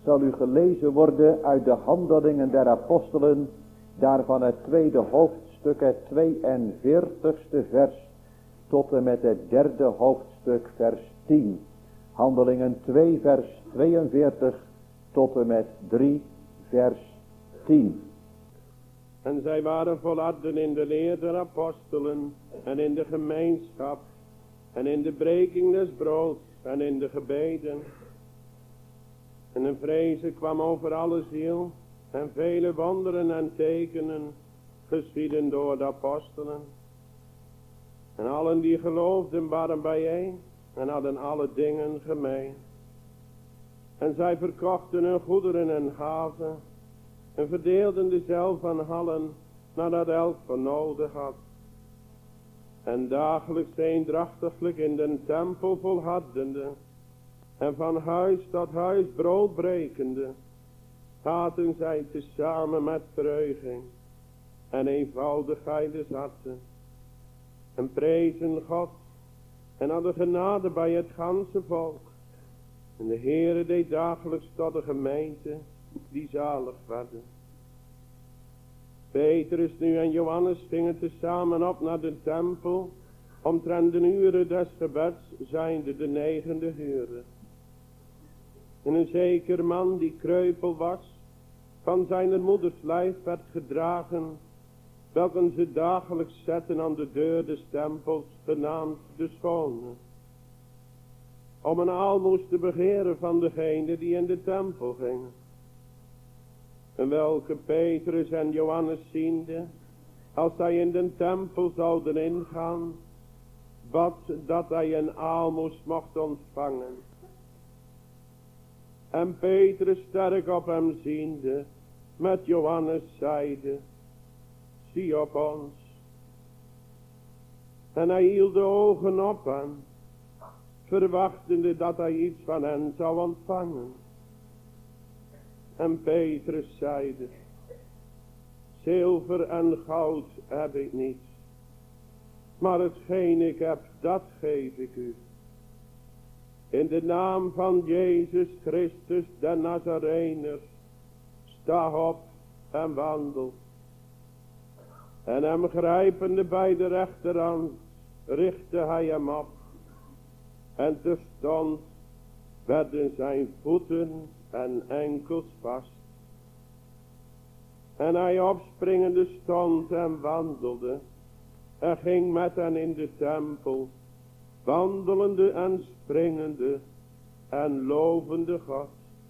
zal u gelezen worden uit de Handelingen der Apostelen, daarvan het tweede hoofdstuk, het 42ste vers, tot en met het derde hoofdstuk, vers 10. Handelingen 2, vers 42, tot en met 3, vers 10. En zij waren volharden in de leer der apostelen en in de gemeenschap en in de breking des broods en in de gebeden. En een vrezen kwam over alle ziel en vele wonderen en tekenen geschieden door de apostelen. En allen die geloofden waren bijeen en hadden alle dingen gemeen. En zij verkochten hun goederen en gaven en verdeelden dezelfde aan allen nadat elk van nodig had. En dagelijks eendrachtiglijk in den tempel volhardende en van huis tot huis brood brekende, aten zij tezamen met verheuging en eenvoudigheid des harten. En prezen God en hadden genade bij het ganse volk. En de Heere deed dagelijks tot de gemeente die zalig werden. Petrus nu en Johannes gingen tezamen op naar de tempel, omtrent de uren des gebeds, zijnde de 9e uur. En een zeker man die kreupel was, van zijn moeders lijf werd gedragen, welke ze dagelijks zetten aan de deur des tempels, genaamd de Schone, om een aalmoes te begeren van degene die in de tempel gingen. En welke Petrus en Johannes ziende, als zij in de tempel zouden ingaan, bad dat hij een aalmoes mocht ontvangen. En Petrus sterk op hem ziende, met Johannes zeide, zie op ons. En hij hield de ogen op hen, verwachtende dat hij iets van hen zou ontvangen. En Petrus zeide, zilver en goud heb ik niet, maar hetgeen ik heb, dat geef ik u. In de naam van Jezus Christus de Nazarener, sta op en wandel. En hem grijpende bij de rechterhand, richtte hij hem op. En terstond werden zijn voeten en enkels vast. En hij opspringende stond en wandelde. En ging met hen in de tempel, wandelende en springende en lovende God.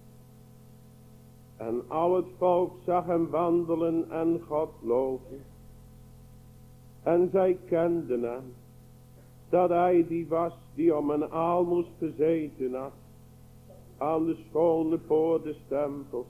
En al het volk zag hem wandelen en God loven. En zij kenden hem, dat hij die was die om een aalmoes gezeten had, aan de schone poort des tempels.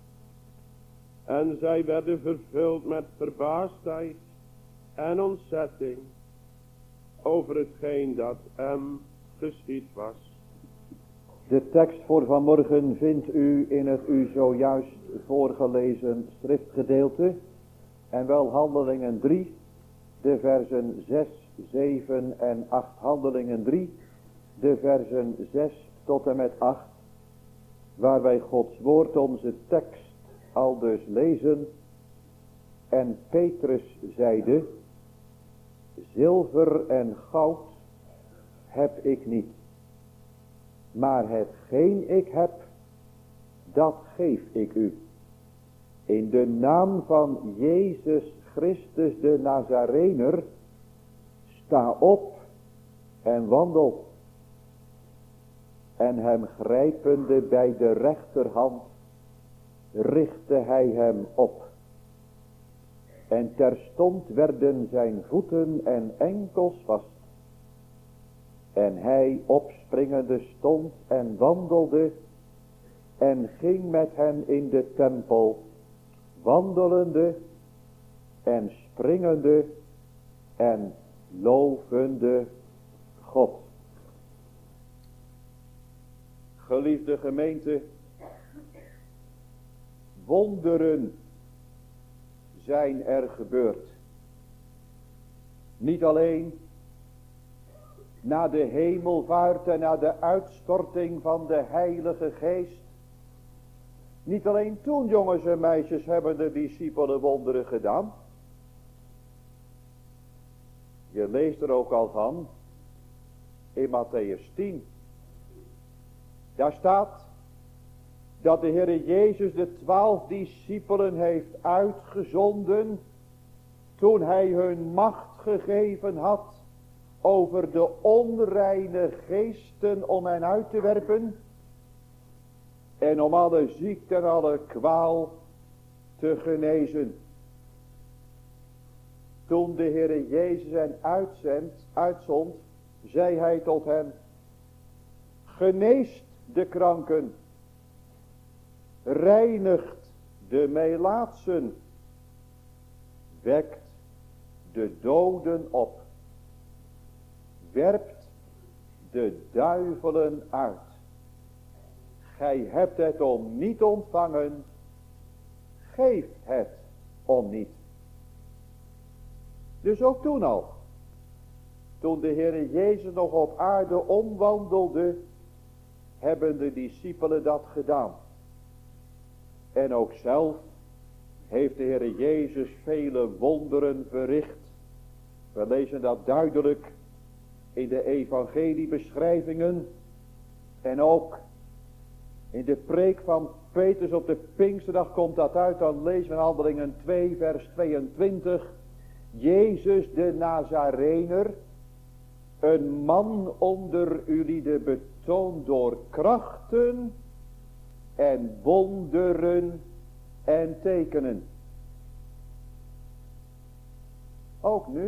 En zij werden vervuld met verbaasdheid en ontzetting over hetgeen dat hem geschied was. De tekst voor vanmorgen vindt u in het u zojuist voorgelezen schriftgedeelte, en wel Handelingen 3, de versen 6, 7 en 8. Handelingen 3, de versen 6 tot en met 8, waar wij Gods woord, onze tekst, al dus lezen. En Petrus zeide, zilver en goud heb ik niet, maar hetgeen ik heb, dat geef ik u. In de naam van Jezus Christus de Nazarener, sta op en wandel. En hem grijpende bij de rechterhand, richtte hij hem op. En terstond werden zijn voeten en enkels vast. En hij opspringende stond en wandelde en ging met hen in de tempel, wandelende en springende en lovende God. Geliefde gemeente, wonderen zijn er gebeurd. Niet alleen na de hemelvaart en na de uitstorting van de Heilige Geest, Niet alleen toen, jongens en meisjes, hebben de discipelen wonderen gedaan. Je leest er ook al van in Mattheüs 10. Daar staat dat de Heer Jezus de 12 discipelen heeft uitgezonden toen hij hun macht gegeven had over de onreine geesten om hen uit te werpen en om alle ziekte en alle kwaal te genezen. Toen de Heer Jezus hen uitzond, zei hij tot hen: geneest de kranken, reinigt de melaatsen, wekt de doden op, werpt de duivelen uit. Gij hebt het om niet ontvangen, geef het om niet. Dus ook toen al, toen de Heer Jezus nog op aarde omwandelde, hebben de discipelen dat gedaan. En ook zelf heeft de Heer Jezus vele wonderen verricht. We lezen dat duidelijk in de evangeliebeschrijvingen en ook in de preek van Petrus op de Pinksterdag komt dat uit. Dan lezen we in Handelingen 2 vers 22. Jezus de Nazarener, een man onder jullie de betoond door krachten en wonderen en tekenen. Ook nu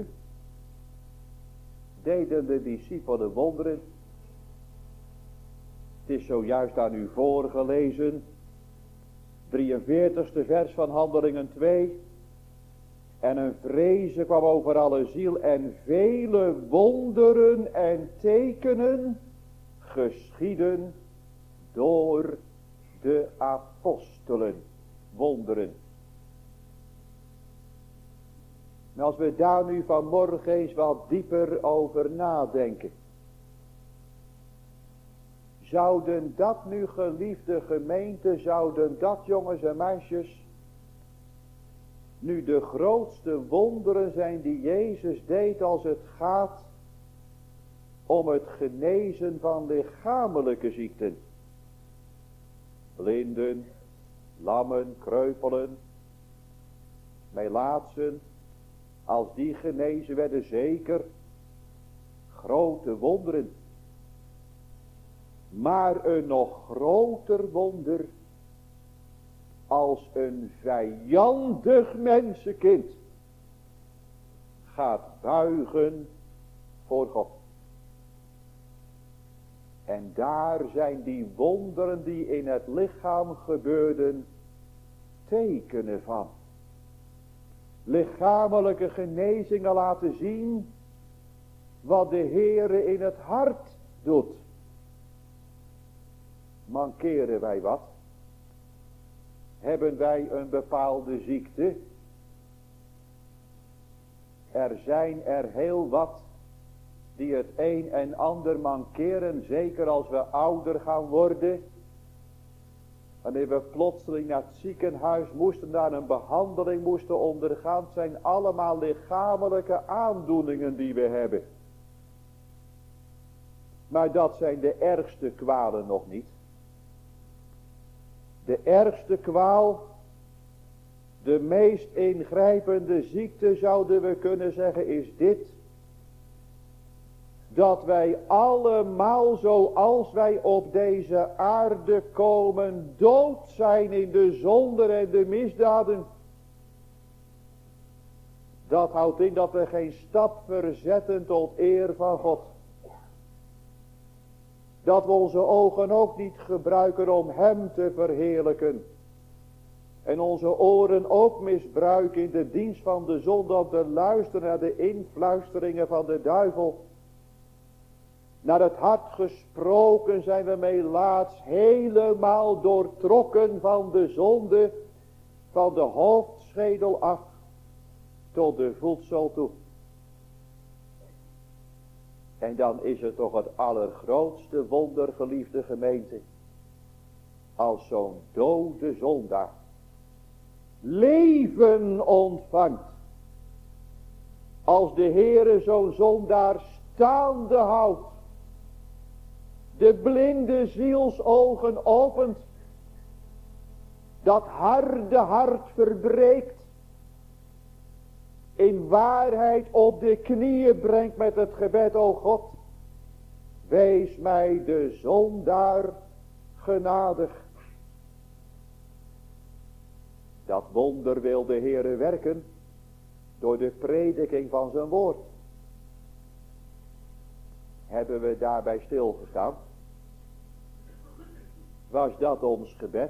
deden de discipelen wonderen. Het is zojuist aan u voorgelezen, 43ste vers van Handelingen 2. En een vrezen kwam over alle ziel en vele wonderen en tekenen geschieden door de apostelen. Wonderen. En als we daar nu vanmorgen eens wat dieper over nadenken. Zouden dat nu, geliefde gemeente, zouden dat, jongens en meisjes, nu de grootste wonderen zijn die Jezus deed als het gaat om het genezen van lichamelijke ziekten. Blinden, lammen, kreupelen, melaatsen, als die genezen werden, zeker grote wonderen. Maar een nog groter wonder als een vijandig mensenkind gaat buigen voor God. En daar zijn die wonderen die in het lichaam gebeurden tekenen van. Lichamelijke genezingen laten zien wat de Heere in het hart doet. Mankeren wij wat? Hebben wij een bepaalde ziekte? Er zijn er heel wat die het een en ander mankeren, zeker als we ouder gaan worden. Wanneer we plotseling naar het ziekenhuis moesten, daar een behandeling moesten ondergaan. Het zijn allemaal lichamelijke aandoeningen die we hebben. Maar dat zijn de ergste kwalen nog niet. De ergste kwaal, de meest ingrijpende ziekte zouden we kunnen zeggen is dit. Dat wij allemaal zoals wij op deze aarde komen dood zijn in de zonde en de misdaden. Dat houdt in dat we geen stap verzetten tot eer van God. Dat we onze ogen ook niet gebruiken om Hem te verheerlijken. En onze oren ook misbruiken in de dienst van de zonde om te luisteren naar de influisteringen van de duivel. Naar het hart gesproken zijn we melaats helemaal doortrokken van de zonde, van de hoofdschedel af tot de voetzool toe. En dan is het toch het allergrootste wonder, geliefde gemeente, als zo'n dode zondaar leven ontvangt. Als de Heere zo'n zondaar staande houdt, de blinde zielsogen opent, dat harde hart verbreekt, in waarheid op de knieën brengt met het gebed: o God, wees mij de zondaar genadig. Dat wonder wil de Heere werken door de prediking van zijn woord. Hebben we daarbij stilgestaan? Was dat ons gebed?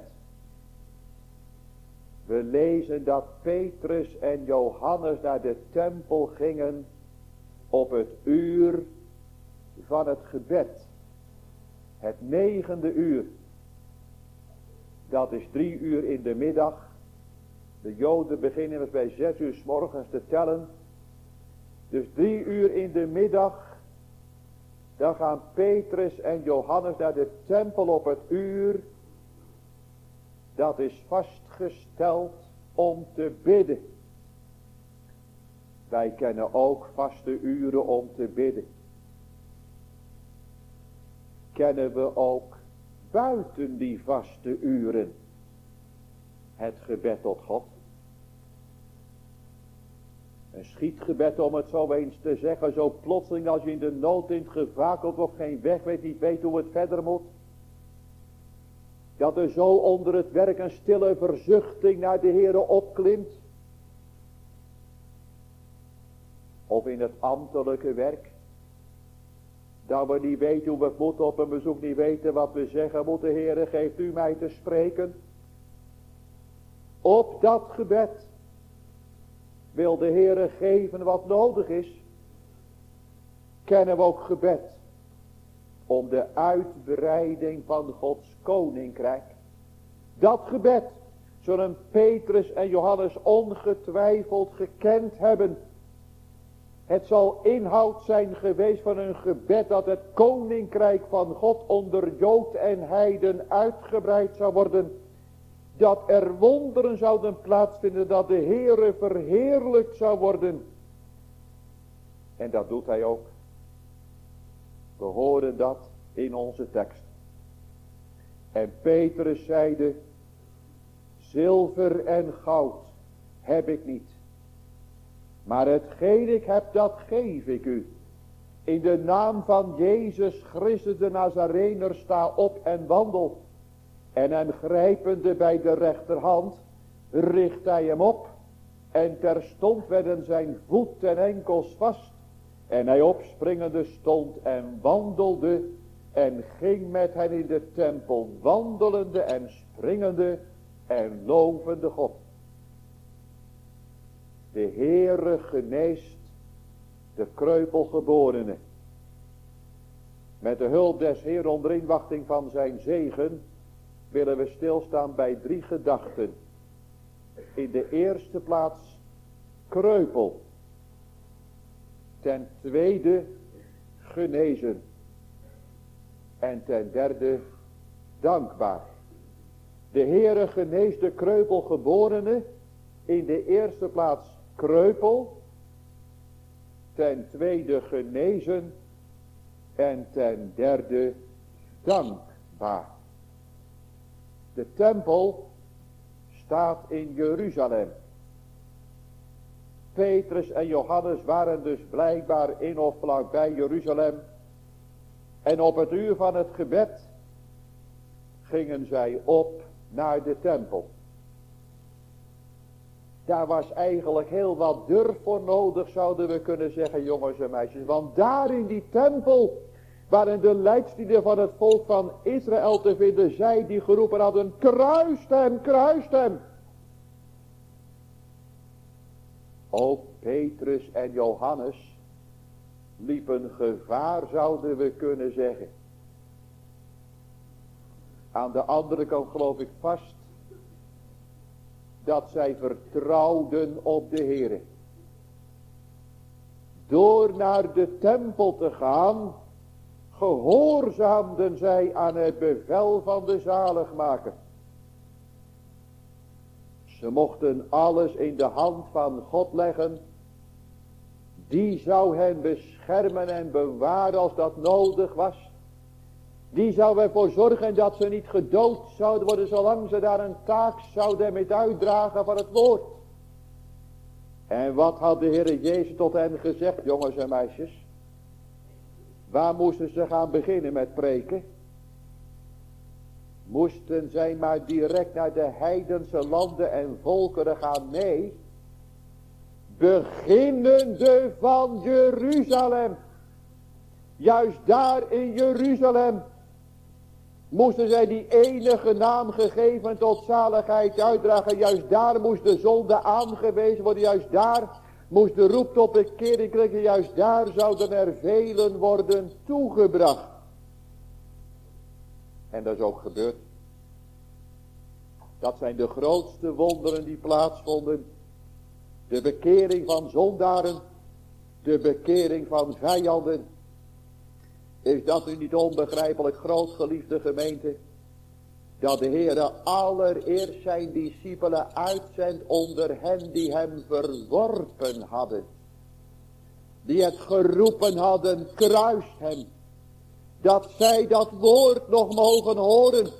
We lezen dat Petrus en Johannes naar de tempel gingen op het uur van het gebed. Het 9e uur. Dat is 3 uur in de middag. De Joden beginnen het bij 6 uur 's morgens te tellen. Dus 3 uur in de middag. Dan gaan Petrus en Johannes naar de tempel op het uur. Dat is vastgesteld om te bidden. Wij kennen ook vaste uren om te bidden. Kennen we ook buiten die vaste uren het gebed tot God? Een schietgebed, om het zo eens te zeggen, zo plotseling als je in de nood in het gevaar of geen weg weet, niet weet hoe het verder moet. Dat er zo onder het werk een stille verzuchting naar de Heere opklimt. Of in het ambtelijke werk. Dat we niet weten hoe we het moeten, op een bezoek niet weten wat we zeggen moeten. Heere, geeft u mij te spreken. Op dat gebed wil de Heere geven wat nodig is. Kennen we ook gebed om de uitbreiding van Gods koninkrijk. Dat gebed zullen Petrus en Johannes ongetwijfeld gekend hebben. Het zal inhoud zijn geweest van een gebed dat het koninkrijk van God onder Jood en heiden uitgebreid zou worden. Dat er wonderen zouden plaatsvinden, dat de Heere verheerlijkt zou worden. En dat doet hij ook. We horen dat in onze tekst. En Petrus zeide: zilver en goud heb ik niet, maar hetgeen ik heb, dat geef ik u. In de naam van Jezus Christus de Nazarener, sta op en wandel. En hem grijpende bij de rechterhand, richt hij hem op. En terstond werden zijn voet en enkels vast. En hij opspringende stond en wandelde. En ging met hen in de tempel, wandelende en springende en lovende God. De Heere geneest de kreupelgeborene. Met de hulp des Heeren onder inwachting van zijn zegen willen we stilstaan bij 3 gedachten. In de eerste plaats kreupel. Ten tweede genezen. En ten derde dankbaar. De Heere geneest de kreupelgeborene. In de eerste plaats kreupel. Ten tweede genezen. En ten derde dankbaar. De tempel staat in Jeruzalem. Petrus en Johannes waren dus blijkbaar in of vlakbij Jeruzalem. En op het uur van het gebed gingen zij op naar de tempel. Daar was eigenlijk heel wat durf voor nodig, zouden we kunnen zeggen, jongens en meisjes. Want daar in die tempel waren de leidslieden van het volk van Israël te vinden. Zij die geroepen hadden: kruist hem, kruist hem. Ook Petrus en Johannes liepen gevaar, zouden we kunnen zeggen. Aan de andere kant geloof ik vast dat zij vertrouwden op de Heere. Door naar de tempel te gaan, gehoorzaamden zij aan het bevel van de zaligmaker. Ze mochten alles in de hand van God leggen. Die zou hen beschermen en bewaren als dat nodig was. Die zou ervoor zorgen dat ze niet gedood zouden worden zolang ze daar een taak zouden met uitdragen van het woord. En wat had de Heer Jezus tot hen gezegd, jongens en meisjes? Waar moesten ze gaan beginnen met preken? Moesten zij maar direct naar de heidense landen en volkeren gaan? Nee. Beginnende van Jeruzalem. Juist daar in Jeruzalem moesten zij die enige naam gegeven tot zaligheid uitdragen. Juist daar moest de zonde aangewezen worden. Juist daar moest de roep tot bekering klinken. Juist daar zouden er velen worden toegebracht. En dat is ook gebeurd. Dat zijn de grootste wonderen die plaatsvonden. De bekering van zondaren. De bekering van vijanden. Is dat nu niet onbegrijpelijk, groot geliefde gemeente? Dat de Heere allereerst zijn discipelen uitzendt onder hen die hem verworpen hadden. Die het geroepen hadden, kruist hem. Dat zij dat woord nog mogen horen.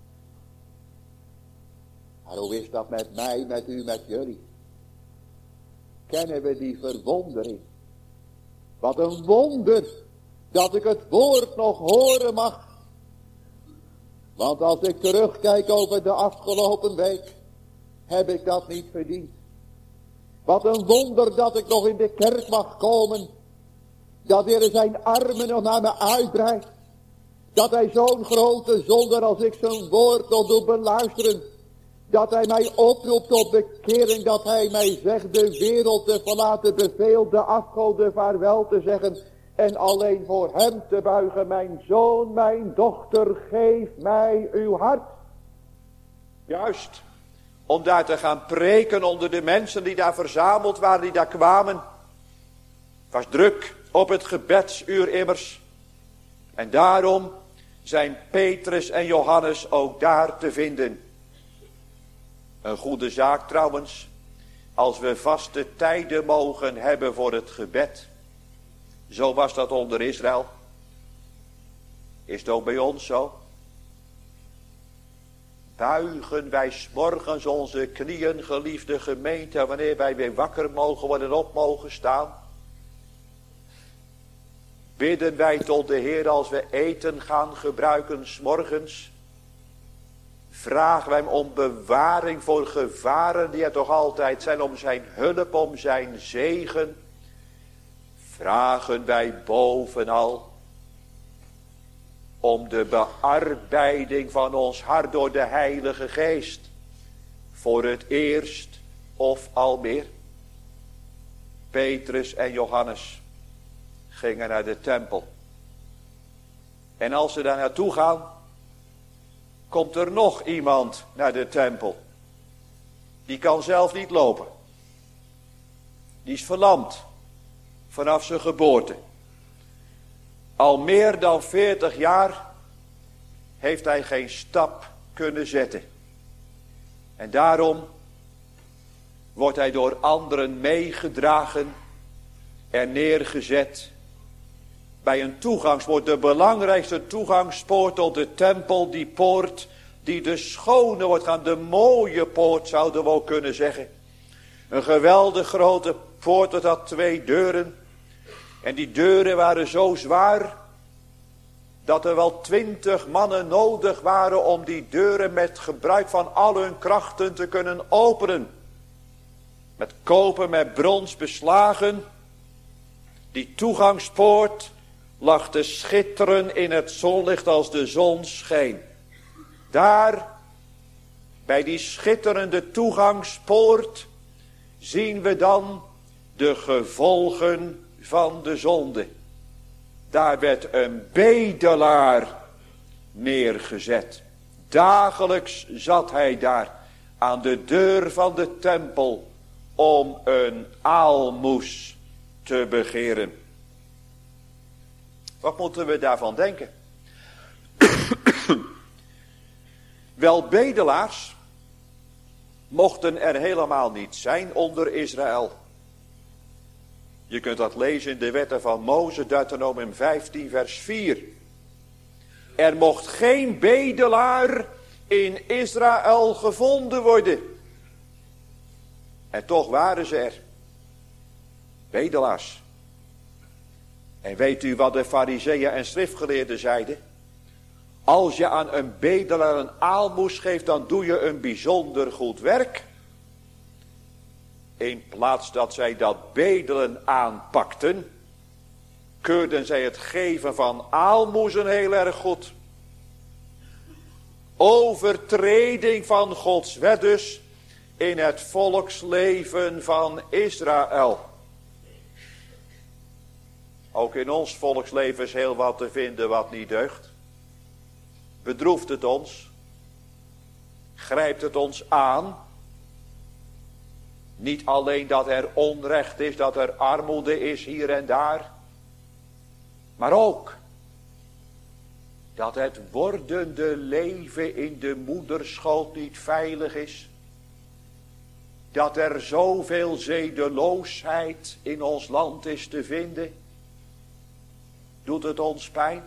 Maar hoe is dat met mij, met u, met jullie? Kennen we die verwondering? Wat een wonder dat ik het woord nog horen mag. Want als ik terugkijk over de afgelopen week, heb ik dat niet verdiend. Wat een wonder dat ik nog in de kerk mag komen. Dat de Heer zijn armen nog naar me uitbreidt. Dat hij zo'n grote zonde als ik zijn woord nog doet beluisteren. Dat hij mij oproept tot bekering. Dat hij mij zegt de wereld te verlaten. Beveelt de afgoden vaarwel te zeggen. En alleen voor hem te buigen. Mijn zoon, mijn dochter, geef mij uw hart. Juist. Om daar te gaan preken onder de mensen die daar verzameld waren. Die daar kwamen. Het was druk op het gebedsuur immers. En daarom zijn Petrus en Johannes ook daar te vinden. Een goede zaak trouwens. Als we vaste tijden mogen hebben voor het gebed. Zo was dat onder Israël. Is het ook bij ons zo? Buigen wij 's morgens onze knieën, geliefde gemeente, wanneer wij weer wakker mogen worden en op mogen staan? Bidden wij tot de Heer als we eten gaan gebruiken 's morgens? Vragen wij hem om bewaring voor gevaren die er toch altijd zijn, om zijn hulp, om zijn zegen? Vragen wij bovenal om de bearbeiding van ons hart door de Heilige Geest. Voor het eerst of al meer. Petrus en Johannes gingen naar de tempel. En als ze daar naartoe gaan, komt er nog iemand naar de tempel. Die kan zelf niet lopen. Die is verlamd. Vanaf zijn geboorte. Al meer dan 40 jaar heeft hij geen stap kunnen zetten. En daarom wordt hij door anderen meegedragen en neergezet bij een toegangspoort. De belangrijkste toegangspoort tot de tempel, die poort die de schone wordt gaan, de mooie poort zouden we ook kunnen zeggen. Een geweldig grote poort, dat had 2 deuren. En die deuren waren zo zwaar dat er wel 20 mannen nodig waren om die deuren met gebruik van al hun krachten te kunnen openen. Met koper, met brons beslagen. Die toegangspoort lag te schitteren in het zonlicht als de zon scheen. Daar, bij die schitterende toegangspoort, zien we dan de gevolgen van de zonde. Daar werd een bedelaar neergezet. Dagelijks zat hij daar aan de deur van de tempel om een aalmoes te begeren. Wat moeten we daarvan denken? Wel, bedelaars mochten er helemaal niet zijn onder Israël. Je kunt dat lezen in de wetten van Mozes, Deuteronomium 15 vers 4. Er mocht geen bedelaar in Israël gevonden worden. En toch waren ze er. Bedelaars. En weet u wat de farizeeën en schriftgeleerden zeiden? Als je aan een bedelaar een aalmoes geeft, dan doe je een bijzonder goed werk. In plaats dat zij dat bedelen aanpakten, keurden zij het geven van aalmoezen heel erg goed. Overtreding van Gods wet dus in het volksleven van Israël. Ook in ons volksleven is heel wat te vinden wat niet deugt. Bedroeft het ons? Grijpt het ons aan? Niet alleen dat er onrecht is, dat er armoede is hier en daar. Maar ook dat het wordende leven in de moederschoot niet veilig is. Dat er zoveel zedeloosheid in ons land is te vinden. Doet het ons pijn?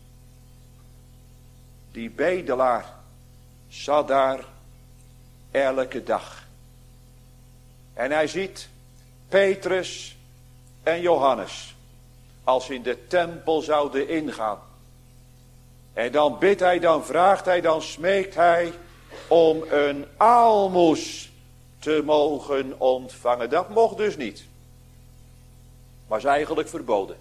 Die bedelaar zat daar elke dag. En hij ziet Petrus en Johannes als ze in de tempel zouden ingaan. En dan bidt hij, dan vraagt hij, dan smeekt hij om een aalmoes te mogen ontvangen. Dat mocht dus niet. Was eigenlijk verboden.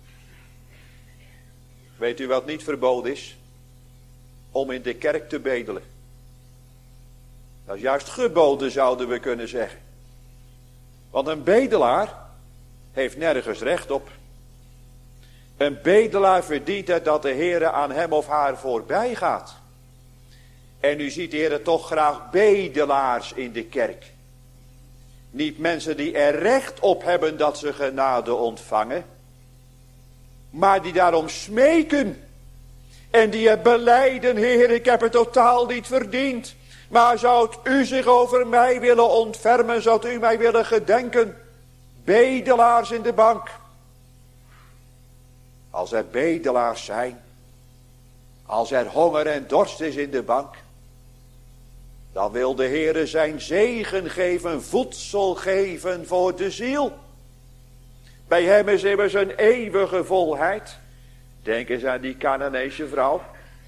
Weet u wat niet verboden is? Om in de kerk te bedelen. Dat is juist geboden, zouden we kunnen zeggen. Want een bedelaar heeft nergens recht op. Een bedelaar verdient het dat de Heere aan hem of haar voorbij gaat. En u ziet de Heere toch graag bedelaars in de kerk. Niet mensen die er recht op hebben dat ze genade ontvangen. Maar die daarom smeken. En die het belijden, Heer, ik heb het totaal niet verdiend. Maar zou u zich over mij willen ontfermen, zou u mij willen gedenken. Bedelaars in de bank. Als er bedelaars zijn, als er honger en dorst is in de bank, dan wil de Heere zijn zegen geven, voedsel geven voor de ziel. Bij hem is immers een eeuwige volheid. Denk eens aan die Canaanese vrouw.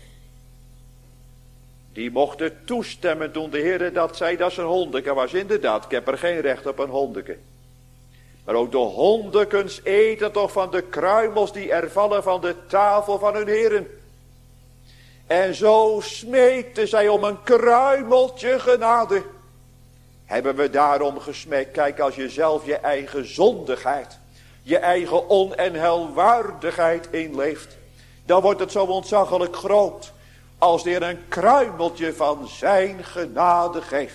Die mocht het toestemmen toen de Heere dat zei dat ze een hondeke was. Inderdaad, ik heb er geen recht op een hondeke. Maar ook de hondekens eten toch van de kruimels die er vallen van de tafel van hun heren. En zo smeekte zij om een kruimeltje genade. Hebben we daarom gesmeekt? Kijk, als je zelf je eigen zondigheid, je eigen on- en helwaardigheid inleeft, dan wordt het zo ontzaglijk groot als de Heer een kruimeltje van zijn genade geeft.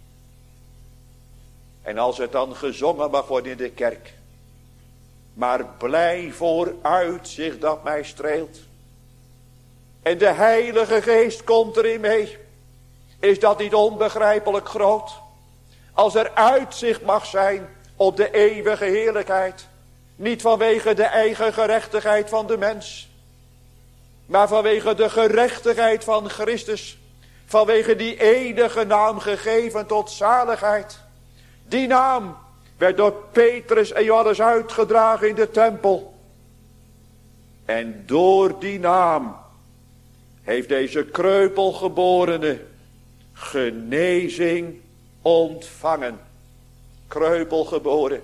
En als het dan gezongen mag worden in de kerk, maar blij vooruitzicht dat mij streelt. En de Heilige Geest komt erin mee. Is dat niet onbegrijpelijk groot? Als er uitzicht mag zijn op de eeuwige heerlijkheid. Niet vanwege de eigen gerechtigheid van de mens. Maar vanwege de gerechtigheid van Christus. Vanwege die enige naam gegeven tot zaligheid. Die naam werd door Petrus en Johannes uitgedragen in de tempel. En door die naam heeft deze kreupelgeborene genezing ontvangen. Kreupelgeboren.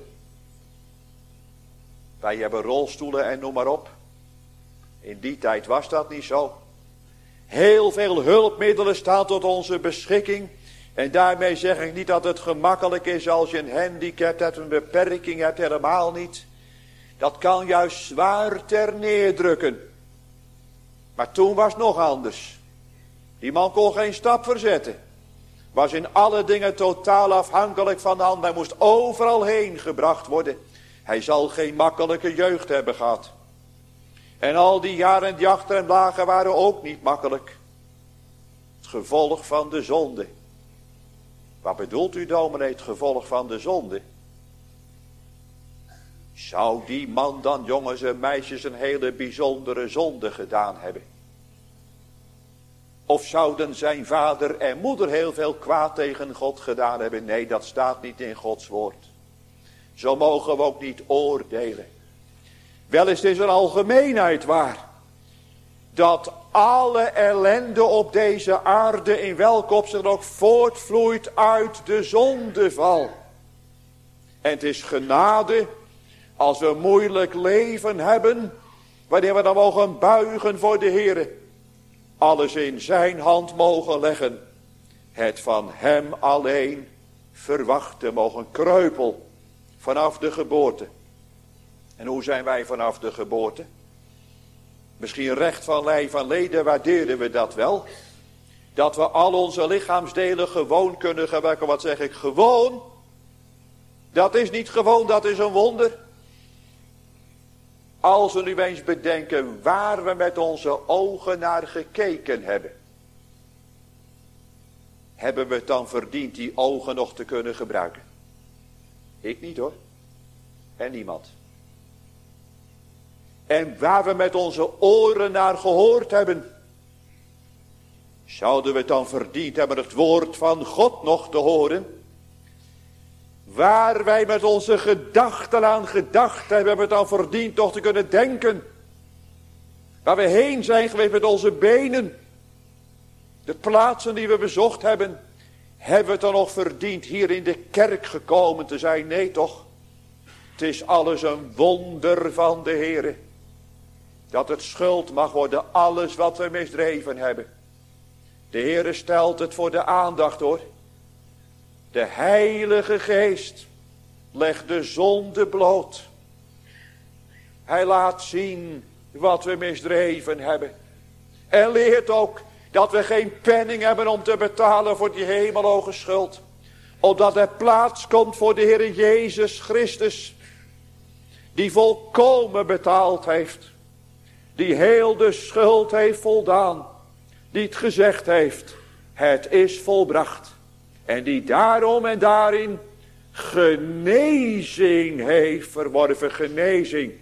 Wij hebben rolstoelen en noem maar op. In die tijd was dat niet zo. Heel veel hulpmiddelen staan tot onze beschikking. En daarmee zeg ik niet dat het gemakkelijk is als je een handicap hebt, een beperking hebt, helemaal niet. Dat kan juist zwaar ter neerdrukken. Maar toen was het nog anders. Die man kon geen stap verzetten. Was in alle dingen totaal afhankelijk van de hand. Hij moest overal heen gebracht worden. Hij zal geen makkelijke jeugd hebben gehad. En al die jaren die achter hem lagen waren ook niet makkelijk. Het gevolg van de zonde. Wat bedoelt u, dominee, het gevolg van de zonde? Zou die man dan, jongens en meisjes, een hele bijzondere zonde gedaan hebben? Of zouden zijn vader en moeder heel veel kwaad tegen God gedaan hebben? Nee, dat staat niet in Gods woord. Zo mogen we ook niet oordelen. Wel is het in algemeenheid waar. Dat alle ellende op deze aarde in welk opzicht ook voortvloeit uit de zondeval. En het is genade als we een moeilijk leven hebben, wanneer we dan mogen buigen voor de Heere. Alles in zijn hand mogen leggen. Het van hem alleen verwachten mogen. Kreupel vanaf de geboorte. En hoe zijn wij vanaf de geboorte? Misschien recht van lijf van leden waarderen we dat wel. Dat we al onze lichaamsdelen gewoon kunnen gebruiken. Wat zeg ik? Gewoon. Dat is niet gewoon, dat is een wonder. Als we nu eens bedenken waar we met onze ogen naar gekeken hebben. Hebben we het dan verdiend die ogen nog te kunnen gebruiken? Ik niet hoor. En niemand. En waar we met onze oren naar gehoord hebben. Zouden we het dan verdiend hebben het woord van God nog te horen? Waar wij met onze gedachten aan gedacht hebben, hebben we het dan verdiend toch te kunnen denken. Waar we heen zijn geweest met onze benen. De plaatsen die we bezocht hebben. Hebben we het dan nog verdiend hier in de kerk gekomen te zijn? Nee toch? Het is alles een wonder van de Heere. Dat het schuld mag worden, alles wat we misdreven hebben. De Heere stelt het voor de aandacht hoor. De Heilige Geest legt de zonde bloot. Hij laat zien wat we misdreven hebben. En leert ook dat we geen penning hebben om te betalen voor die hemelhoge schuld. Opdat er plaats komt voor de Heer Jezus Christus. Die volkomen betaald heeft. Die heel de schuld heeft voldaan. Die het gezegd heeft. Het is volbracht. En die daarom en daarin genezing heeft verworven. Genezing.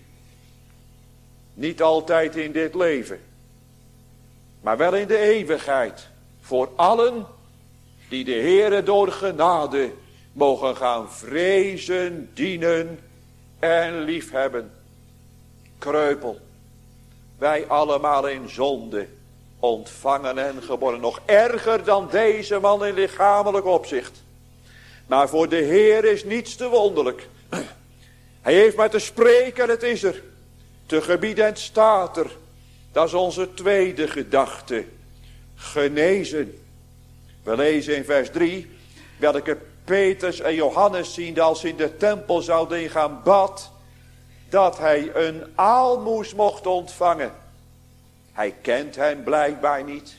Niet altijd in dit leven. Maar wel in de eeuwigheid. Voor allen die de Heere door genade mogen gaan vrezen, dienen en liefhebben. Kreupel. Wij allemaal in zonde ontvangen en geboren. Nog erger dan deze man in lichamelijk opzicht. Maar voor de Heer is niets te wonderlijk. Hij heeft maar te spreken, het is er. Te gebieden en het staat er. Dat is onze tweede gedachte. Genezen. We lezen in vers 3. Welke Petrus en Johannes zien als ze in de tempel zouden ingaan bad. Dat hij een aalmoes mocht ontvangen. Hij kent hen blijkbaar niet.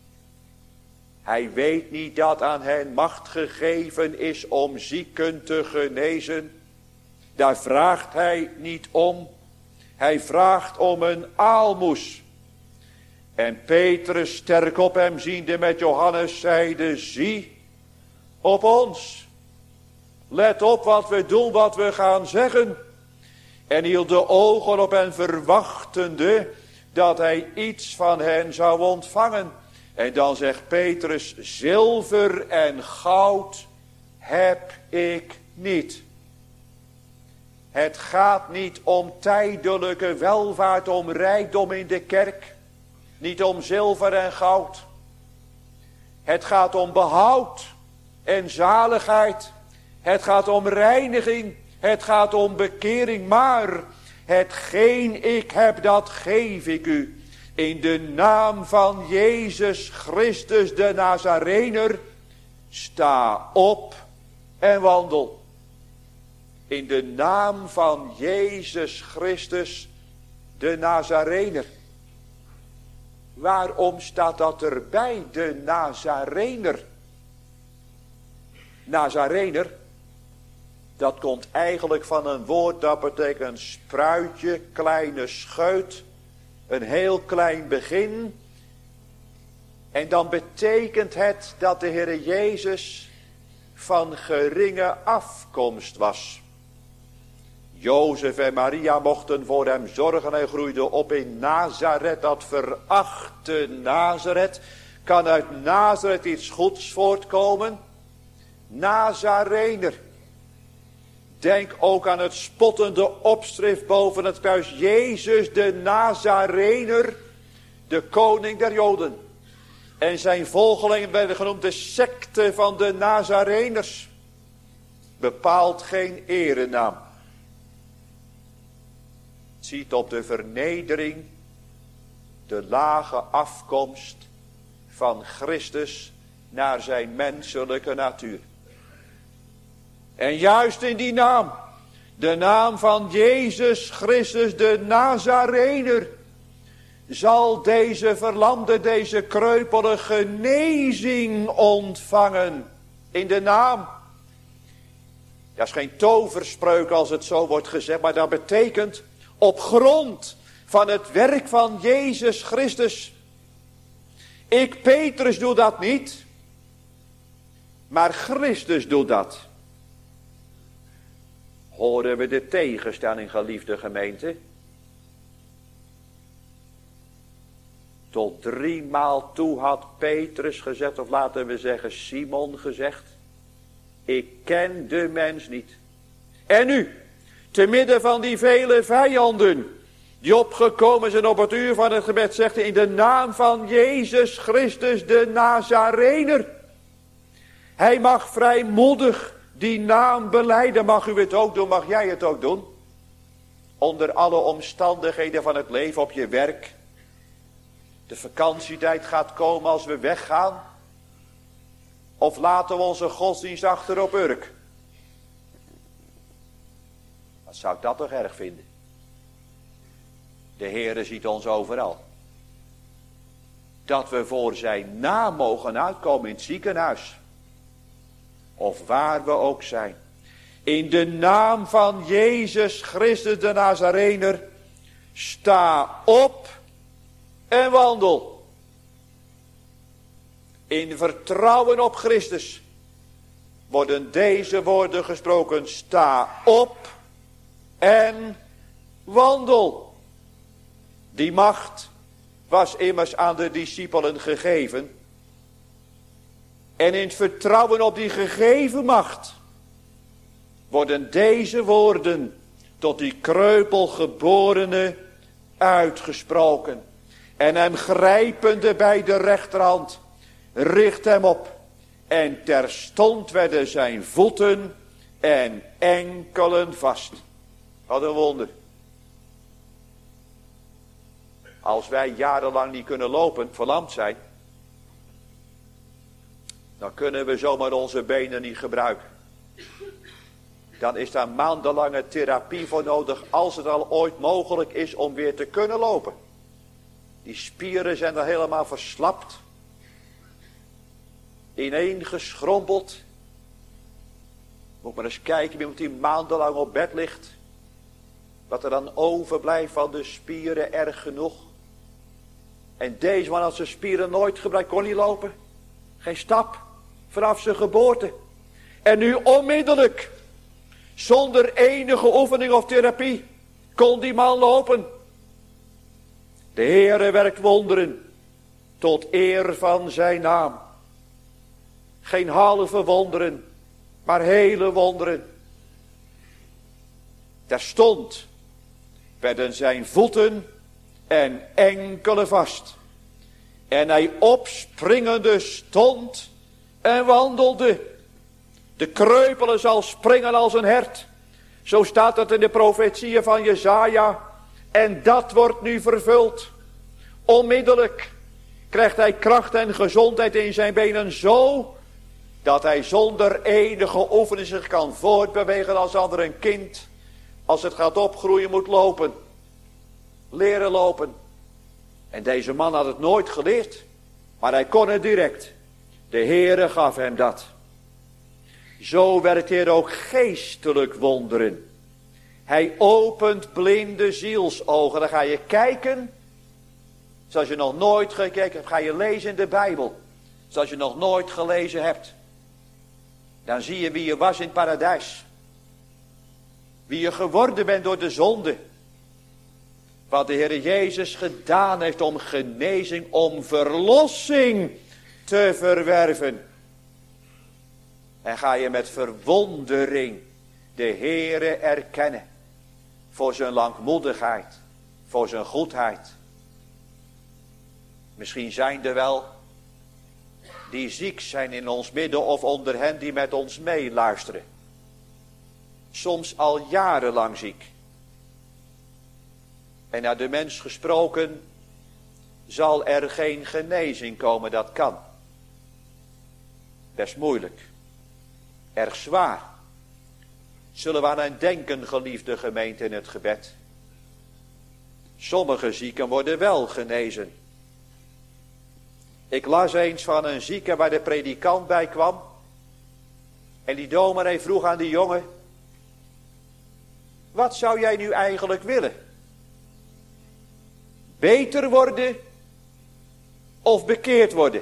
Hij weet niet dat aan hen macht gegeven is om zieken te genezen. Daar vraagt hij niet om. Hij vraagt om een aalmoes. En Petrus, sterk op hem ziende met Johannes, zeide: zie op ons. Let op wat we doen, wat we gaan zeggen. En hield de ogen op hen verwachtende dat hij iets van hen zou ontvangen. En dan zegt Petrus: zilver en goud heb ik niet. Het gaat niet om tijdelijke welvaart, om rijkdom in de kerk. Niet om zilver en goud. Het gaat om behoud en zaligheid. Het gaat om reiniging. Het gaat om bekering. Maar hetgeen ik heb, dat geef ik u. In de naam van Jezus Christus de Nazarener. Sta op en wandel. In de naam van Jezus Christus de Nazarener. Waarom staat dat erbij, de Nazarener? Nazarener, dat komt eigenlijk van een woord dat betekent spruitje, kleine scheut, Een heel klein begin. En dan betekent het dat de Heer Jezus van geringe afkomst was. Jozef en Maria mochten voor hem zorgen. Hij groeide op in Nazareth, dat verachte Nazareth. Kan uit Nazareth iets goeds voortkomen? Nazarener. Denk ook aan het spottende opschrift boven het kruis. Jezus de Nazarener, de koning der Joden. En zijn volgelingen werden genoemd de secte van de Nazareners. Bepaalt geen erenaam. Ziet op de vernedering, de lage afkomst van Christus naar zijn menselijke natuur. En juist in die naam, de naam van Jezus Christus de Nazarener, zal deze verlamde, deze kreupele genezing ontvangen. In de naam. Dat is geen toverspreuk als het zo wordt gezegd, maar dat betekent op grond van het werk van Jezus Christus. Ik, Petrus, doe dat niet, maar Christus doet dat. Horen we de tegenstelling, geliefde gemeente? Tot 3 maal toe had Petrus gezegd, of laten we zeggen Simon gezegd, ik ken de mens niet. En nu, te midden van die vele vijanden die opgekomen zijn op het uur van het gebed, zegt hij in de naam van Jezus Christus de Nazarener. Hij mag vrijmoedig die naam belijden. Mag u het ook doen, mag jij het ook doen? Onder alle omstandigheden van het leven op je werk. De vakantietijd gaat komen als we weggaan. Of laten we onze godsdienst achter op Urk. Wat zou ik dat toch erg vinden? De Heere ziet ons overal. Dat we voor zijn naam mogen uitkomen in het ziekenhuis. Of waar we ook zijn. In de naam van Jezus Christus de Nazarener. Sta op en wandel. In vertrouwen op Christus worden deze woorden gesproken. Sta op en wandel. Die macht was immers aan de discipelen gegeven. En in het vertrouwen op die gegeven macht worden deze woorden tot die kreupelgeborene uitgesproken. En hem grijpende bij de rechterhand richt hem op. En terstond werden zijn voeten en enkelen vast. Wat een wonder. Als wij jarenlang niet kunnen lopen, verlamd zijn, dan kunnen we zomaar onze benen niet gebruiken. Dan is daar maandenlange therapie voor nodig, als het al ooit mogelijk is om weer te kunnen lopen. Die spieren zijn dan helemaal verslapt, ineengeschrompeld. Moet maar eens kijken, iemand die maandenlang op bed ligt, wat er dan overblijft van de spieren, erg genoeg. En deze man had zijn spieren nooit gebruikt, kon niet lopen. Geen stap, vanaf zijn geboorte. En nu onmiddellijk, zonder enige oefening of therapie, kon die man lopen. De Heere werkt wonderen, tot eer van zijn naam. Geen halve wonderen, maar hele wonderen. Terstond werden zijn voeten en enkelen vast. En hij opspringende stond en wandelde. De kreupele zal springen als een hert. Zo staat het in de profetieën van Jesaja. En dat wordt nu vervuld. Onmiddellijk krijgt hij kracht en gezondheid in zijn benen zo, dat hij zonder enige oefening zich kan voortbewegen als ander een kind. Als het gaat opgroeien moet lopen. Leren lopen. En deze man had het nooit geleerd. Maar hij kon het direct. De Heere gaf hem dat. Zo werkt hij ook geestelijk wonderen. Hij opent blinde zielsogen. Dan ga je kijken Zoals je nog nooit gekeken hebt, ga je lezen in de Bijbel. Zoals je nog nooit gelezen hebt. Dan zie je wie je was in het paradijs. Wie je geworden bent door de zonde. Wat de Heer Jezus gedaan heeft om genezing, om verlossing te verwerven. En ga je met verwondering de Heere erkennen. Voor zijn langmoedigheid. Voor zijn goedheid. Misschien zijn er wel die ziek zijn in ons midden of onder hen die met ons meeluisteren. Soms al jarenlang ziek. En naar de mens gesproken zal er geen genezing komen, dat kan. Best moeilijk. Erg zwaar. Zullen we aan hen denken, geliefde gemeente, in het gebed. Sommige zieken worden wel genezen. Ik las eens van een zieke waar de predikant bij kwam. En die dominee vroeg aan die jongen: wat zou jij nu eigenlijk willen? Beter worden of bekeerd worden?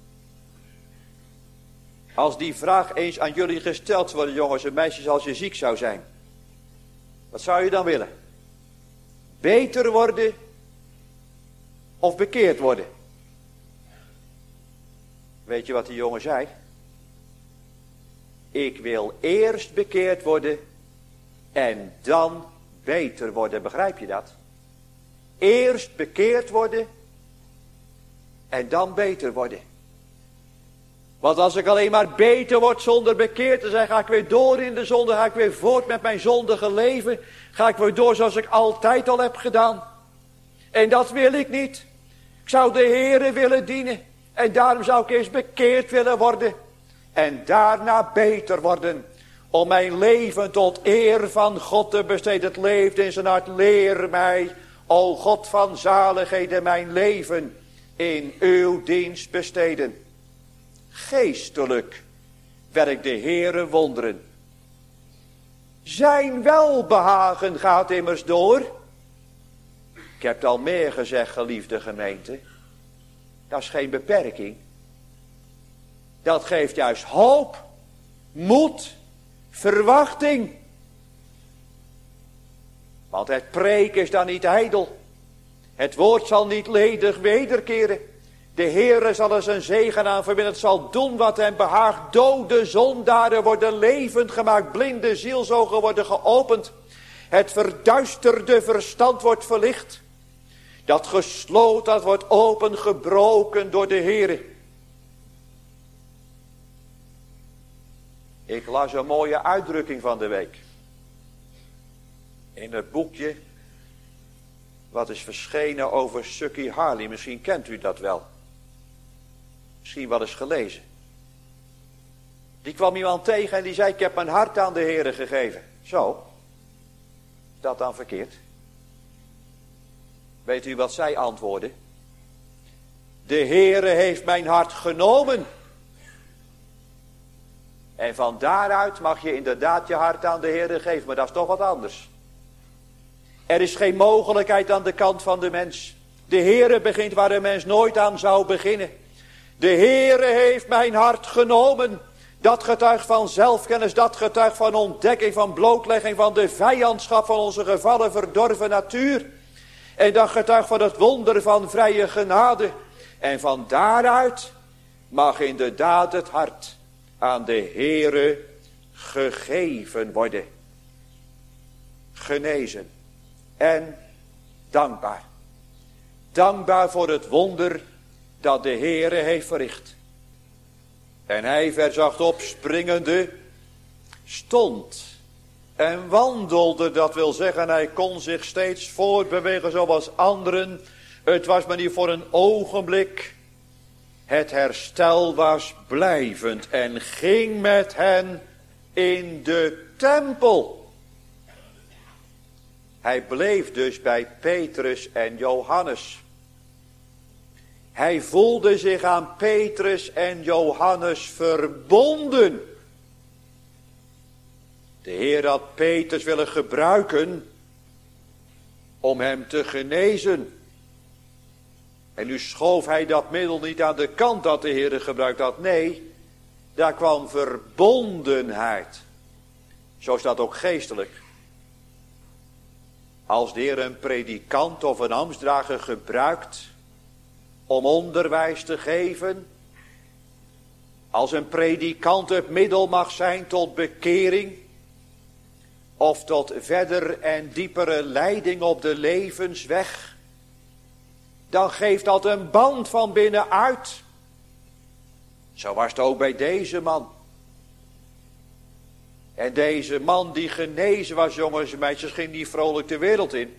Als die vraag eens aan jullie gesteld wordt, jongens en meisjes, als je ziek zou zijn. Wat zou je dan willen? Beter worden of bekeerd worden? Weet je wat die jongen zei? Ik wil eerst bekeerd worden en dan beter worden. Begrijp je dat? Eerst bekeerd worden en dan beter worden. Want als ik alleen maar beter word zonder bekeerd te zijn, ga ik weer door in de zonde, ga ik weer voort met mijn zondige leven, ga ik weer door zoals ik altijd al heb gedaan. En dat wil ik niet. Ik zou de Heere willen dienen en daarom zou ik eerst bekeerd willen worden en daarna beter worden. Om mijn leven tot eer van God te besteden. Het leeft in zijn hart, leer mij, o God van zaligheden, mijn leven in uw dienst besteden. Geestelijk werkt de Heere wonderen. Zijn welbehagen gaat immers door. Ik heb het al meer gezegd, geliefde gemeente. Dat is geen beperking. Dat geeft juist hoop, moed, verwachting. Want het preken is dan niet ijdel. Het woord zal niet ledig wederkeren. De Heere zal er zijn zegen aan verbinden. Het zal doen wat hem behaagt. Dode zondaren worden levend gemaakt. Blinde zielsogen worden geopend. Het verduisterde verstand wordt verlicht. Dat gesloten, dat wordt opengebroken door de Heere. Ik las een mooie uitdrukking van de week. In het boekje wat is verschenen over Sucky Harley. Misschien kent u dat wel. Misschien wel eens gelezen. Die kwam iemand tegen en die zei: ik heb mijn hart aan de Heere gegeven. Zo. Is dat dan verkeerd? Weet u wat zij antwoordde? De Heere heeft mijn hart genomen. En van daaruit mag je inderdaad je hart aan de Heere geven. Maar dat is toch wat anders. Er is geen mogelijkheid aan de kant van de mens. De Heere begint waar de mens nooit aan zou beginnen. De Heere heeft mijn hart genomen. Dat getuigt van zelfkennis, dat getuigt van ontdekking, van blootlegging, van de vijandschap van onze gevallen verdorven natuur. En dat getuigt van het wonder van vrije genade. En van daaruit mag inderdaad het hart aan de Heere gegeven worden. Genezen. En dankbaar. Dankbaar voor het wonder dat de Heere heeft verricht. En hij, vers 8 opspringende, stond en wandelde. Dat wil zeggen, hij kon zich steeds voortbewegen zoals anderen. Het was maar niet voor een ogenblik. Het herstel was blijvend en ging met hen in de tempel. Hij bleef dus bij Petrus en Johannes. Hij voelde zich aan Petrus en Johannes verbonden. De Heer had Petrus willen gebruiken om hem te genezen. En nu schoof hij dat middel niet aan de kant dat de Heer gebruikt had. Nee, daar kwam verbondenheid. Zo is dat ook geestelijk. Als de Heer een predikant of een ambtsdrager gebruikt om onderwijs te geven. Als een predikant het middel mag zijn tot bekering. Of tot verder en diepere leiding op de levensweg. Dan geeft dat een band van binnenuit. Zo was het ook bij deze man. En deze man die genezen was, jongens en meisjes, ging niet vrolijk de wereld in.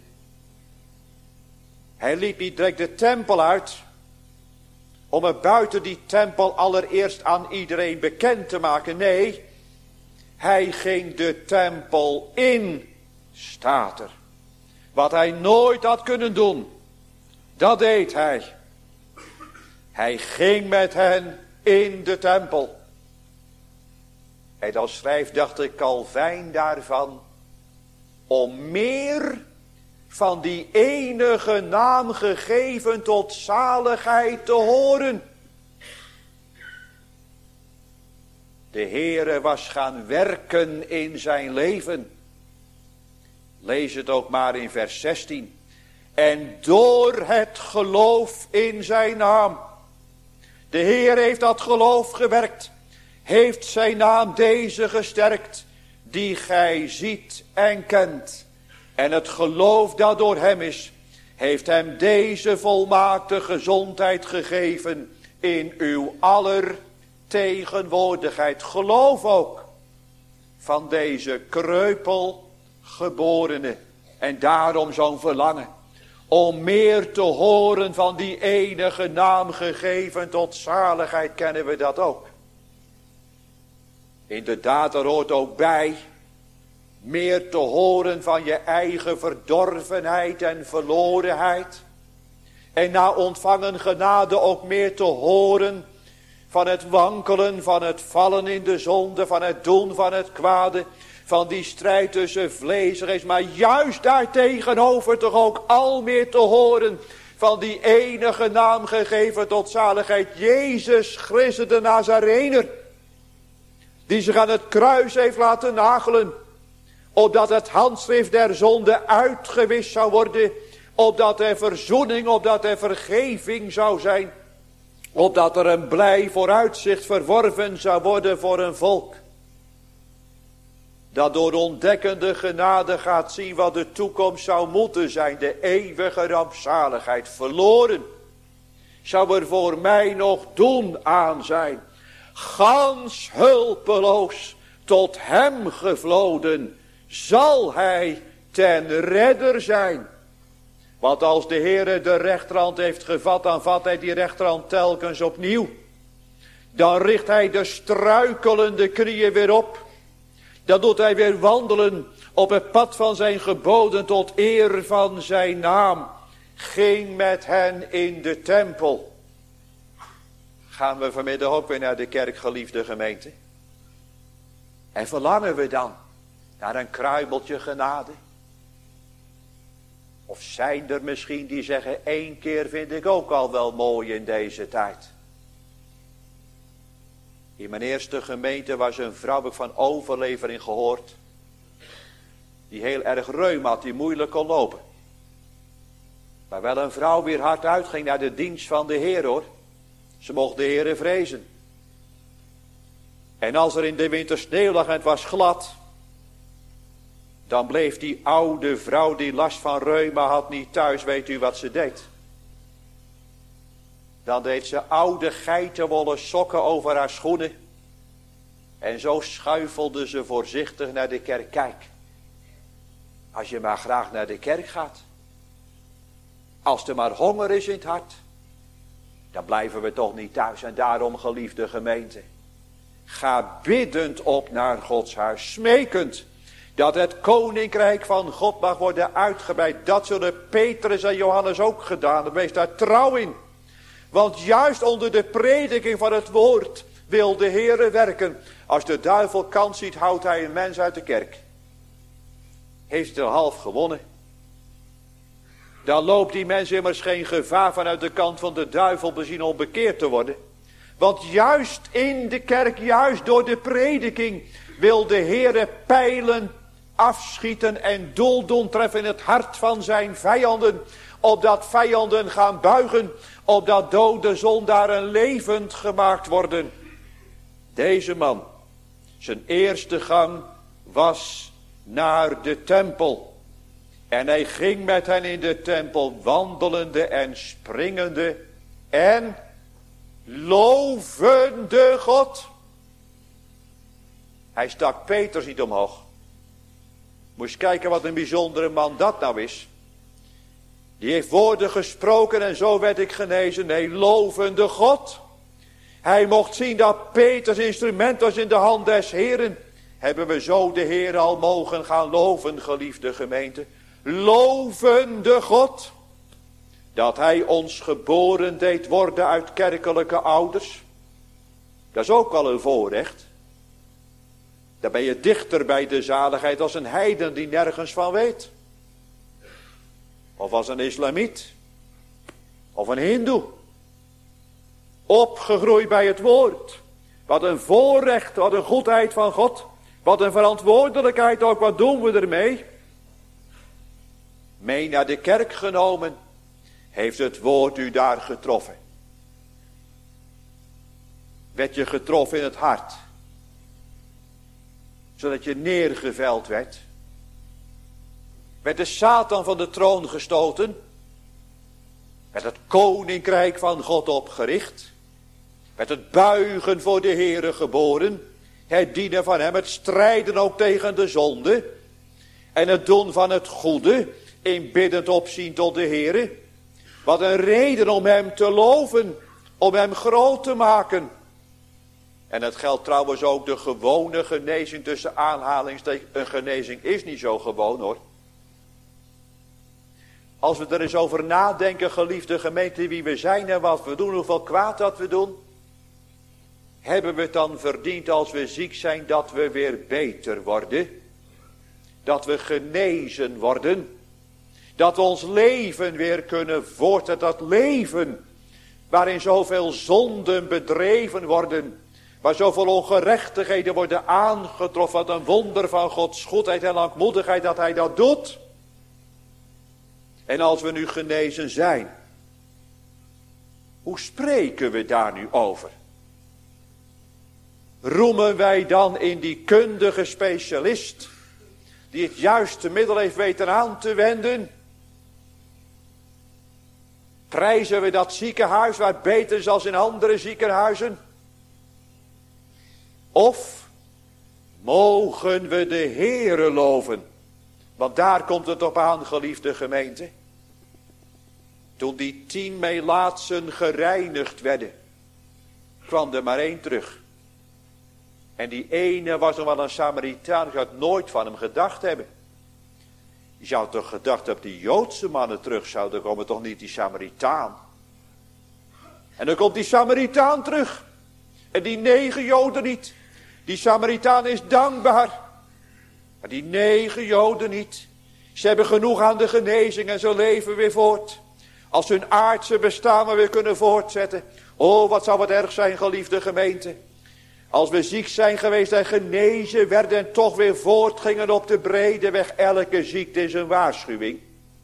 Hij liep niet direct de tempel uit. Om het buiten die tempel allereerst aan iedereen bekend te maken. Nee, hij ging de tempel in, staat er. Wat hij nooit had kunnen doen, dat deed hij. Hij ging met hen in de tempel. En dan schrijft, dacht ik, Calvijn daarvan, om meer van die enige naam gegeven tot zaligheid te horen. De Heere was gaan werken in zijn leven. Lees het ook maar in vers 16. En door het geloof in zijn naam. De Heer heeft dat geloof gewerkt. Heeft zijn naam deze gesterkt. Die gij ziet en kent. En het geloof dat door hem is. Heeft hem deze volmaakte gezondheid gegeven. In uw aller tegenwoordigheid. Geloof ook. Van deze kreupel geborene. En daarom zo'n verlangen. Om meer te horen van die enige naam gegeven tot zaligheid, kennen we dat ook. Inderdaad, er hoort ook bij meer te horen van je eigen verdorvenheid en verlorenheid. En na ontvangen genade ook meer te horen van het wankelen, van het vallen in de zonde, van het doen van het kwade. Van die strijd tussen vlees en geest. Maar juist daartegenover toch ook al meer te horen. Van die enige naam gegeven tot zaligheid. Jezus Christus de Nazarener. Die zich aan het kruis heeft laten nagelen. Opdat het handschrift der zonde uitgewist zou worden. Opdat er verzoening, opdat er vergeving zou zijn. Opdat er een blij vooruitzicht verworven zou worden voor een volk. Dat door ontdekkende genade gaat zien wat de toekomst zou moeten zijn. De eeuwige rampzaligheid verloren. Zou er voor mij nog doen aan zijn. Gans hulpeloos tot hem gevloden. Zal hij ten redder zijn. Want als de Heere de rechterhand heeft gevat. Dan vat hij die rechterhand telkens opnieuw. Dan richt hij de struikelende knieën weer op. Dan doet hij weer wandelen op het pad van zijn geboden tot eer van zijn naam. Ging met hen in de tempel. Gaan we vanmiddag ook weer naar de kerk, geliefde gemeente? En verlangen we dan naar een kruimeltje genade? Of zijn er misschien die zeggen, 1 keer vind ik ook al wel mooi in deze tijd. In mijn eerste gemeente was een vrouw, heb ik van overlevering gehoord. Die heel erg reuma had, die moeilijk kon lopen. Maar wel een vrouw weer hard uitging naar de dienst van de Heer, hoor. Ze mocht de Heere vrezen. En als er in de winter sneeuw lag en het was glad. Dan bleef die oude vrouw die last van reuma had niet thuis. Weet u wat ze deed? Dan deed ze oude geitenwolle sokken over haar schoenen. En zo schuifelde ze voorzichtig naar de kerk. Kijk, als je maar graag naar de kerk gaat. Als er maar honger is in het hart. Dan blijven we toch niet thuis. En daarom, geliefde gemeente. Ga biddend op naar Gods huis. Smekend. Dat het koninkrijk van God mag worden uitgebreid. Dat zullen Petrus en Johannes ook gedaan hebben. Wees daar trouw in. Want juist onder de prediking van het woord wil de Heere werken. Als de duivel kans ziet, houdt hij een mens uit de kerk. Heeft het al half gewonnen. Dan loopt die mens immers geen gevaar vanuit de kant van de duivel bezien om bekeerd te worden. Want juist in de kerk, juist door de prediking, wil de Heere pijlen afschieten en doel doen treffen in het hart van zijn vijanden. Opdat vijanden gaan buigen, opdat dode zondaren levend gemaakt worden. Deze man, zijn eerste gang was naar de tempel. En hij ging met hen in de tempel wandelende en springende en lovende God. Hij stak Petrus niet omhoog. Moest kijken wat een bijzondere man dat nou is. Die heeft woorden gesproken en zo werd ik genezen. Nee, lovende God. Hij mocht zien dat Petrus instrument was in de hand des Heren. Hebben we zo de Heer al mogen gaan loven, geliefde gemeente. Lovende God. Dat hij ons geboren deed worden uit kerkelijke ouders. Dat is ook al een voorrecht. Dan ben je dichter bij de zaligheid als een heiden die nergens van weet. Of als een islamiet. Of een hindoe. Opgegroeid bij het woord. Wat een voorrecht, wat een goedheid van God. Wat een verantwoordelijkheid ook, wat doen we ermee? Mee naar de kerk genomen. Heeft het woord u daar getroffen? Werd je getroffen in het hart? Zodat je neergeveld werd? Werd de Satan van de troon gestoten? Werd het koninkrijk van God opgericht? Werd het buigen voor de Heere geboren? Het dienen van hem, het strijden ook tegen de zonde? En het doen van het goede, in biddend opzien tot de Heere? Wat een reden om hem te loven, om hem groot te maken. En het geldt trouwens ook de gewone genezing tussen aanhalingstekens. Een genezing is niet zo gewoon hoor. Als we er eens over nadenken, geliefde gemeente, wie we zijn en wat we doen, hoeveel kwaad dat we doen. Hebben we het dan verdiend als we ziek zijn dat we weer beter worden? Dat we genezen worden? Dat we ons leven weer kunnen voortzetten, dat leven waarin zoveel zonden bedreven worden. Waar zoveel ongerechtigheden worden aangetroffen. Wat een wonder van Gods goedheid en langmoedigheid dat hij dat doet. En als we nu genezen zijn. Hoe spreken we daar nu over? Roemen wij dan in die kundige specialist. Die het juiste middel heeft weten aan te wenden. Prijzen we dat ziekenhuis waar het beter is als in andere ziekenhuizen? Of mogen we de Heere loven? Want daar komt het op aan, geliefde gemeente. Toen die 10 melaatsen gereinigd werden, kwam er maar 1 terug. En die ene was nog wel een Samaritaan, ik zou het nooit van hem gedacht hebben. Je zou toch gedacht dat die Joodse mannen terug zouden komen, toch niet die Samaritaan. En dan komt die Samaritaan terug. En die 9 Joden niet. Die Samaritaan is dankbaar. Maar die 9 Joden niet. Ze hebben genoeg aan de genezing en ze leven weer voort. Als hun aardse bestaan maar weer kunnen voortzetten. Oh, wat zou het erg zijn, geliefde gemeente. Als we ziek zijn geweest en genezen werden en toch weer voortgingen op de brede weg. Elke ziekte is een waarschuwing.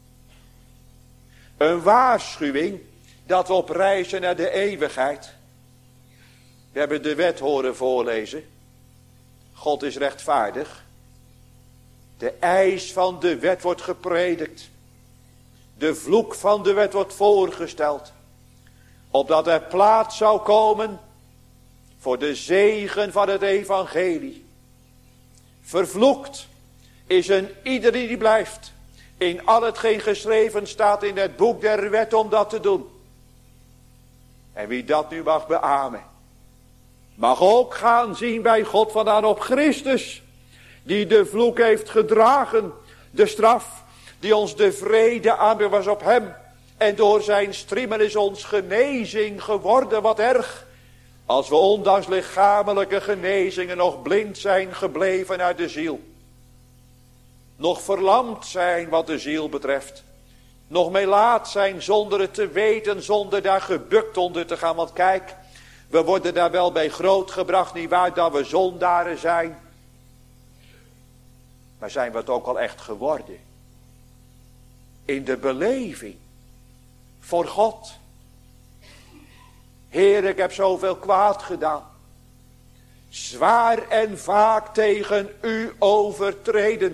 Een waarschuwing dat we op reizen naar de eeuwigheid. We hebben de wet horen voorlezen. God is rechtvaardig. De eis van de wet wordt gepredikt. De vloek van de wet wordt voorgesteld. Opdat er plaats zou komen voor de zegen van het evangelie. Vervloekt is een ieder die blijft in al hetgeen geschreven staat in het boek der wet om dat te doen. En wie dat nu mag beamen, mag ook gaan zien bij God vandaan op Christus, die de vloek heeft gedragen, de straf die ons de vrede aanbiedt was op hem. En door zijn striemen is ons genezing geworden. Wat erg, als we ondanks lichamelijke genezingen nog blind zijn gebleven uit de ziel. Nog verlamd zijn wat de ziel betreft. nog mee laat zijn zonder het te weten, zonder daar gebukt onder te gaan. Want kijk, we worden daar wel bij grootgebracht, nietwaar, dat we zondaren zijn. Maar zijn we het ook al echt geworden? In de beleving voor God. Heer, ik heb zoveel kwaad gedaan. Zwaar en vaak tegen u overtreden.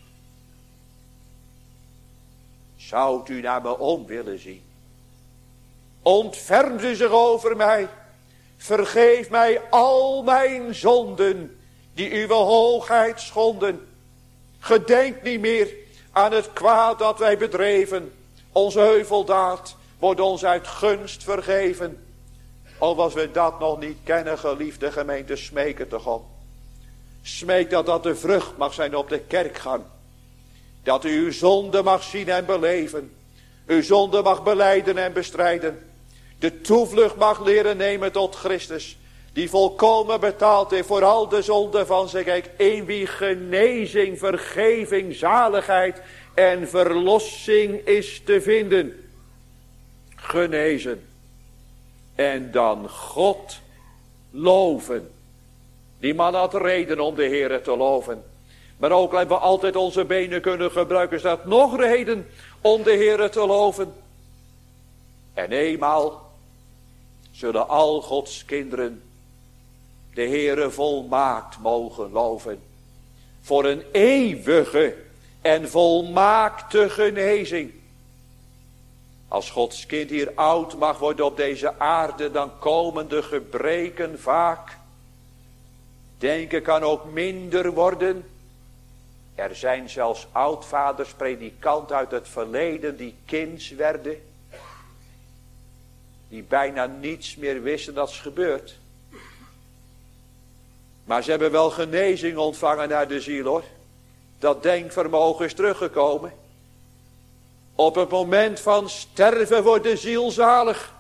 Zou u naar me om willen zien? Ontfermt u zich over mij. Vergeef mij al mijn zonden die uw hoogheid schonden. Gedenk niet meer aan het kwaad dat wij bedreven. Onze heuveldaad wordt ons uit gunst vergeven. Of als we dat nog niet kennen, geliefde gemeente, smeek het toch om. Smeek dat de vrucht mag zijn op de kerkgang. Dat u uw zonde mag zien en beleven. Uw zonde mag belijden en bestrijden. De toevlucht mag leren nemen tot Christus. Die volkomen betaald heeft voor al de zonden van zijn kijk. In wie genezing, vergeving, zaligheid en verlossing is te vinden. Genezen. En dan God loven. Die man had reden om de Heere te loven. Maar ook hebben we altijd onze benen kunnen gebruiken. Is dat nog reden om de Heere te loven. En eenmaal zullen al Gods kinderen de Heere volmaakt mogen loven. Voor een eeuwige en volmaakte genezing. Als Gods kind hier oud mag worden op deze aarde, dan komen de gebreken vaak. Denken kan ook minder worden. Er zijn zelfs oudvaders, predikanten uit het verleden die kinds werden. Die bijna niets meer wisten dat is gebeurd. Maar ze hebben wel genezing ontvangen naar de ziel hoor. Dat denkvermogen is teruggekomen. Op het moment van sterven wordt de ziel zalig.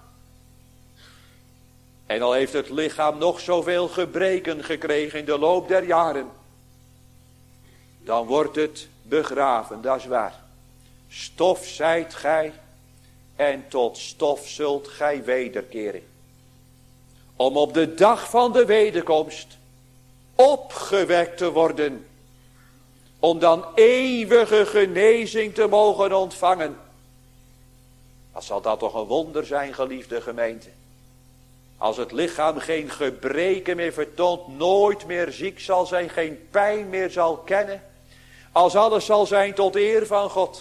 En al heeft het lichaam nog zoveel gebreken gekregen in de loop der jaren. Dan wordt het begraven, dat is waar. Stof zijt gij en tot stof zult gij wederkeren. Om op de dag van de wederkomst opgewekt te worden. Om dan eeuwige genezing te mogen ontvangen. Wat zal dat toch een wonder zijn, geliefde gemeente. Als het lichaam geen gebreken meer vertoont, nooit meer ziek zal zijn, geen pijn meer zal kennen. Als alles zal zijn tot eer van God.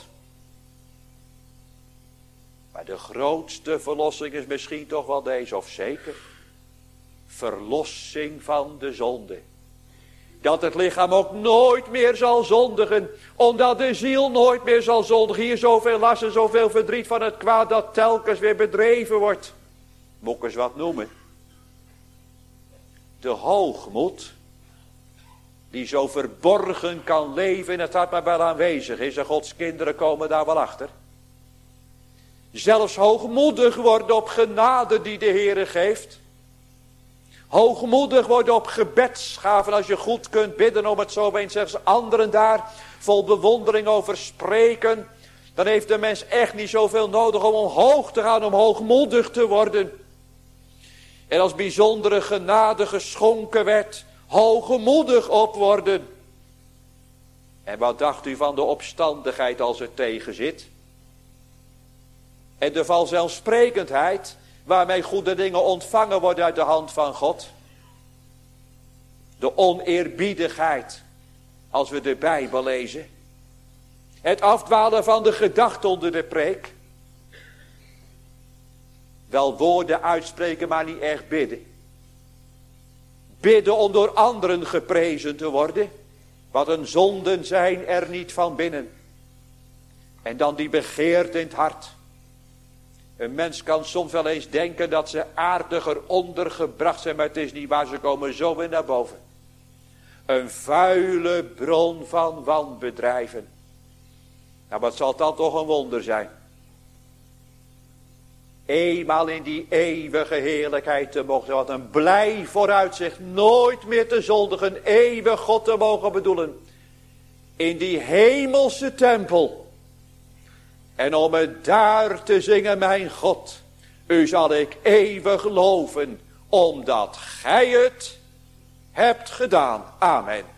Maar de grootste verlossing is misschien toch wel deze, of zeker. Verlossing van de zonde. Dat het lichaam ook nooit meer zal zondigen. Omdat de ziel nooit meer zal zondigen. Hier zoveel last en zoveel verdriet van het kwaad dat telkens weer bedreven wordt. Moet ik eens wat noemen. De hoogmoed. Die zo verborgen kan leven in het hart maar wel aanwezig is. En Gods kinderen komen daar wel achter. Zelfs hoogmoedig worden op genade die de Heere geeft. Hoogmoedig worden op gebedsgaven. Als je goed kunt bidden om het zo eens zelfs anderen daar vol bewondering over spreken. Dan heeft de mens echt niet zoveel nodig om omhoog te gaan, om hoogmoedig te worden. En als bijzondere genade geschonken werd, hoogmoedig op worden. En wat dacht u van de opstandigheid als het tegen zit? En de vanzelfsprekendheid waarmee goede dingen ontvangen worden uit de hand van God. De oneerbiedigheid als we de Bijbel lezen. Het afdwalen van de gedachte onder de preek. Wel woorden uitspreken, maar niet echt bidden. Bidden om door anderen geprezen te worden. Wat een zonden zijn er niet van binnen. En dan die begeerte in het hart. Een mens kan soms wel eens denken dat ze aardiger ondergebracht zijn, maar het is niet waar, ze komen zo weer naar boven. Een vuile bron van wanbedrijven. Nou, wat zal dan toch een wonder zijn? Eenmaal in die eeuwige heerlijkheid te mogen, wat een blij vooruitzicht, nooit meer te zondigen, eeuwig God te mogen bedoelen. In die hemelse tempel. En om het daar te zingen, mijn God, u zal ik eeuwig loven, omdat gij het hebt gedaan. Amen.